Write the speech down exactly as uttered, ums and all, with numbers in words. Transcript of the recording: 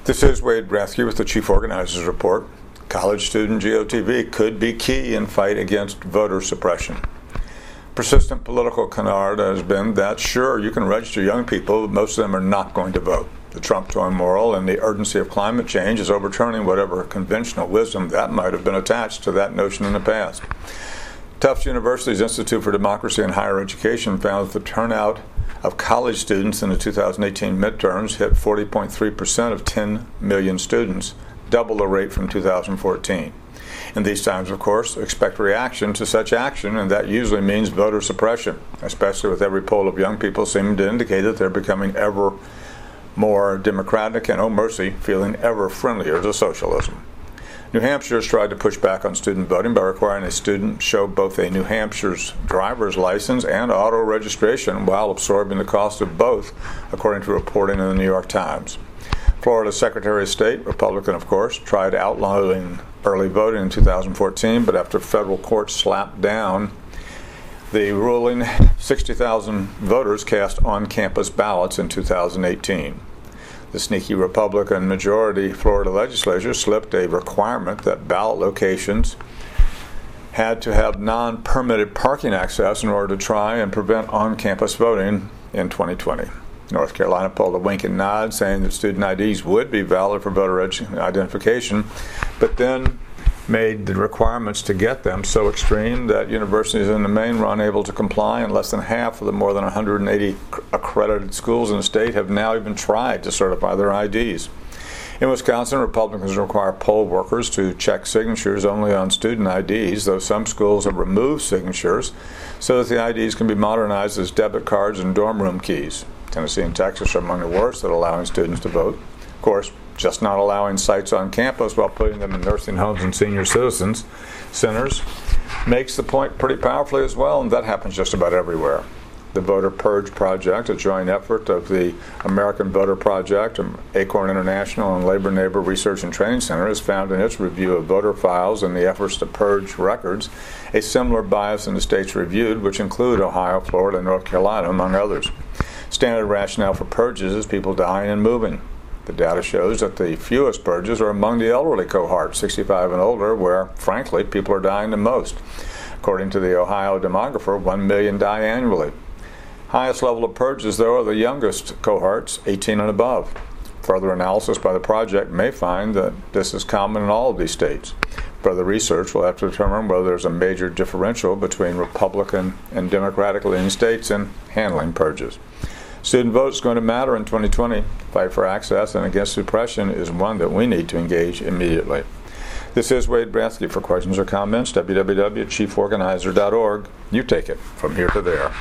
This is Wade Brathke with the Chief Organizers Report. College student G O T V could be key in fight against voter suppression. Persistent political canard has been that, sure, you can register young people, but most of them are not going to vote. The Trump turmoil and the urgency of climate change is overturning whatever conventional wisdom that might have been attached to that notion in the past. Tufts University's Institute for Democracy and Higher Education found that the turnout of college students in the two thousand eighteen midterms hit forty point three percent of ten million students, double the rate from two thousand fourteen. In these times, of course, expect reaction to such action, and that usually means voter suppression, especially with every poll of young people seeming to indicate that they're becoming ever more democratic and, oh mercy, feeling ever friendlier to socialism. New Hampshire has tried to push back on student voting by requiring a student show both a New Hampshire's driver's license and auto registration while absorbing the cost of both, according to reporting in the New York Times. Florida's Secretary of State, Republican of course, tried outlawing early voting in two thousand fourteen, but after federal court slapped down the ruling, sixty thousand voters cast on-campus ballots in two thousand eighteen. The sneaky Republican majority Florida legislature slipped a requirement that ballot locations had to have non-permitted parking access in order to try and prevent on-campus voting in twenty twenty. North Carolina pulled a wink and nod, saying that student I Ds would be valid for voter identification, but then made the requirements to get them so extreme that universities in the main were unable to comply, and less than half of the more than one hundred eighty accredited schools in the state have now even tried to certify their I Ds. In Wisconsin, Republicans require poll workers to check signatures only on student I Ds, though some schools have removed signatures so that the I Ds can be modernized as debit cards and dorm room keys. Tennessee and Texas are among the worst at allowing students to vote. Of course, just not allowing sites on campus while putting them in nursing homes and senior citizens centers makes the point pretty powerfully as well, and that happens just about everywhere. The Voter Purge Project, a joint effort of the American Voter Project, Acorn International, and Labor Neighbor Research and Training Center, has found in its review of voter files and the efforts to purge records a similar bias in the states reviewed, which include Ohio, Florida, and North Carolina, among others. Standard rationale for purges is people dying and moving. The data shows that the fewest purges are among the elderly cohort, sixty-five and older, where, frankly, people are dying the most. According to the Ohio demographer, one million die annually. Highest level of purges, though, are the youngest cohorts, eighteen and above. Further analysis by the project may find that this is common in all of these states. Further research will have to determine whether there's a major differential between Republican and Democratic-leaning states in handling purges. Student vote is going to matter in twenty twenty. Fight for access and against suppression is one that we need to engage immediately. This is Wade Brathke. For questions or comments, w w w dot chief organizer dot org. You take it from here to there.